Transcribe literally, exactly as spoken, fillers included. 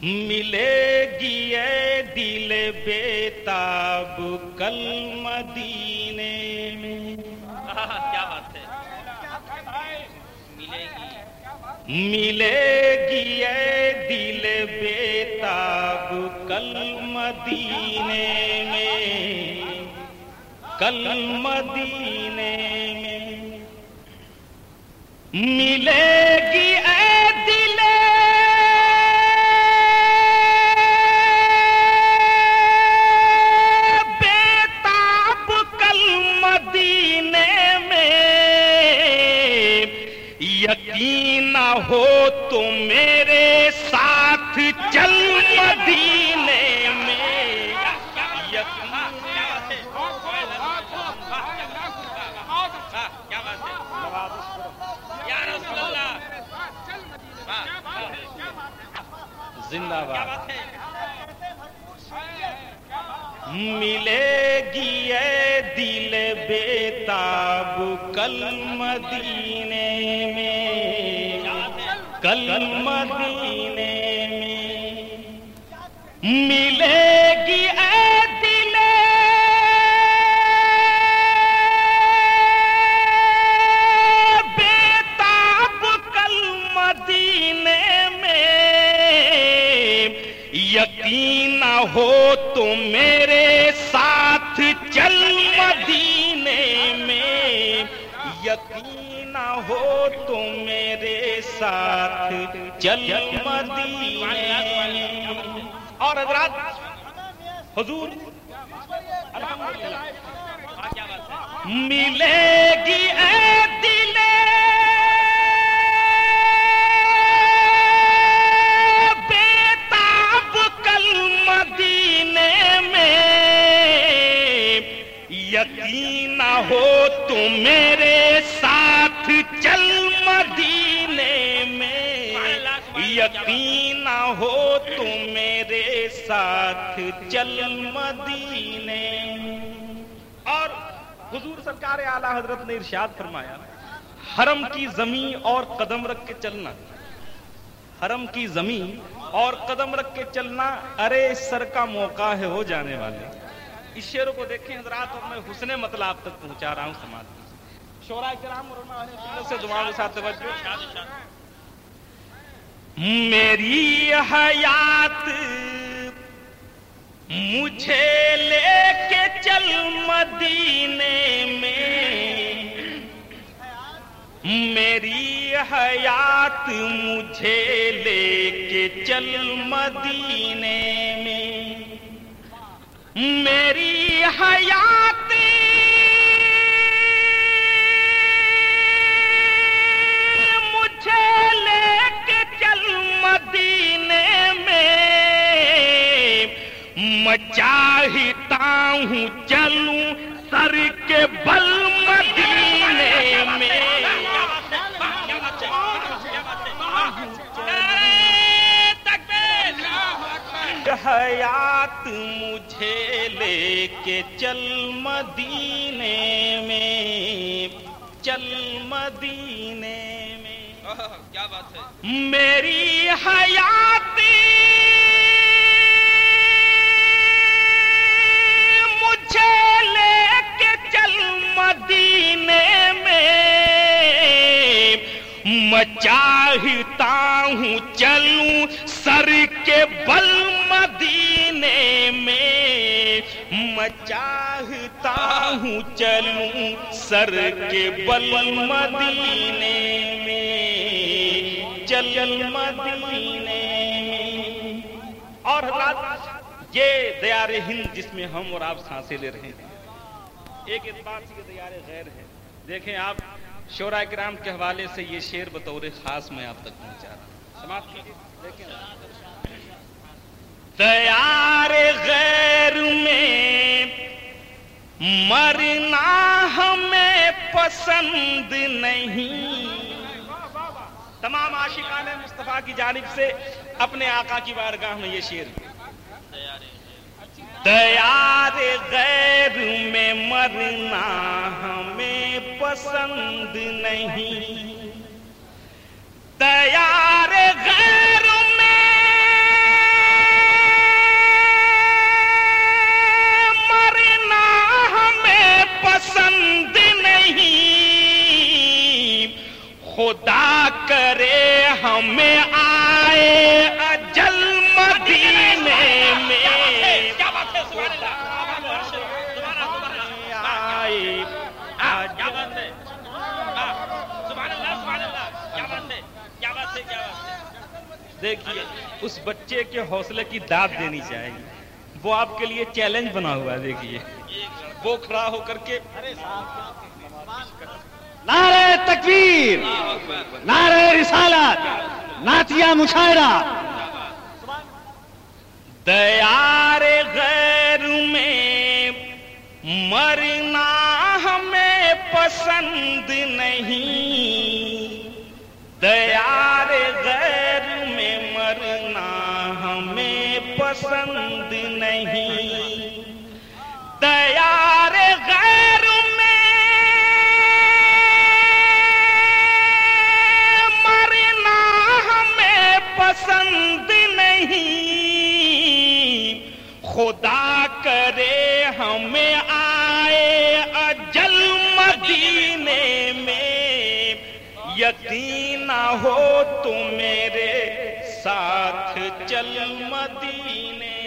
ملے گی اے دل بیتاب کل مدینے میں. کیا بات ہے. ملے گی ملے گی اے دل بیتاب کل مدینے میں، کل مدینے میں. ملے گی اے دل بیتاب کل مدینے میں، یقین نہ ہو تو میرے ساتھ چل مدینے میں. زندہ باد. ملے گی اے دل بیتاب کل مدینے میں، کل مدینے میں. ملے گی اے دل بیتاب کل مدینے میں، یقین نہ ہو تو میرے ساتھ چل مدینے میں، یقین نہ ہو تو میرے ساتھ چل مدینے میں. اور حضرات حضور ملے گی اے دل بیتاب کل مدینے میں، یقین نہ ہو تو میرے ساتھ چل مدینے میں، یقین نہ ہو تو میرے ساتھ چل مدینے. اور حضور سرکار اعلی حضرت نے ارشاد فرمایا، حرم کی زمین اور قدم رکھ کے چلنا، حرم کی زمین اور قدم رکھ کے چلنا، ارے سر کا موقع ہے ہو جانے والے. اس شعر کو دیکھیں حضرات، اور میں حسن مطلب آپ تک پہنچا رہا ہوں سماعت. شعراء کرام اور سے دعاؤں کے ساتھ توجہ. میری حیات مجھے لے کے چل مدینے میں، میری حیات مجھے لے کے چل مدینے میں، میری حیات مجھے لے کے چل مدینے میں، میں چاہتا ہوں چلوں سر کے بل مدینے میں. حیات مجھے لے کے چل مدینے میں، چل مدینے میں. کیا بات ہے. میری حیات مجھے لے کے چل مدینے میں، میں چاہتا ہوں چلوں سر کے بل مدینے میں، میں چاہتا ہوں چلوں سر کے بل مدینے میں، چل مدینے میں. اور حضرات یہ دیار ہند جس میں ہم اور آپ سانسیں لے رہے ہیں، ایک اعتبار سے یہ دیار غیر ہے. دیکھیں آپ شعراء کرام کے حوالے سے یہ شعر بطور خاص میں آپ تک پہنچا رہا ہوں. سماعت کیجیے. دیکھیں دیار غیر میں مرنا ہمیں پسند نہیں. تمام عاشقان مصطفیٰ کی جانب سے اپنے آقا کی بارگاہ میں یہ شعر. دیار غیر میں مرنا ہمیں پسند نہیں، دیار غیر میں دیکھیے اس بچے کے حوصلے کی داد دینی چاہیے، وہ آپ کے لیے چیلنج بنا ہوا ہے. دیکھیے وہ کھڑا ہو کر کے نعرہ تکبیر، نعرہ رسالت، نعتیہ مشاعرہ. دیار غیر میں مرنا ہمیں پسند نہیں، دیار غیر میں مرنا ہمیں پسند نہیں، دیار غیر میں مرنا ہمیں پسند نہیں، خدا کرے ہمیں آئے اجل مدینے میں، یقین نہ ہو تو میرے ساتھ چل مدینے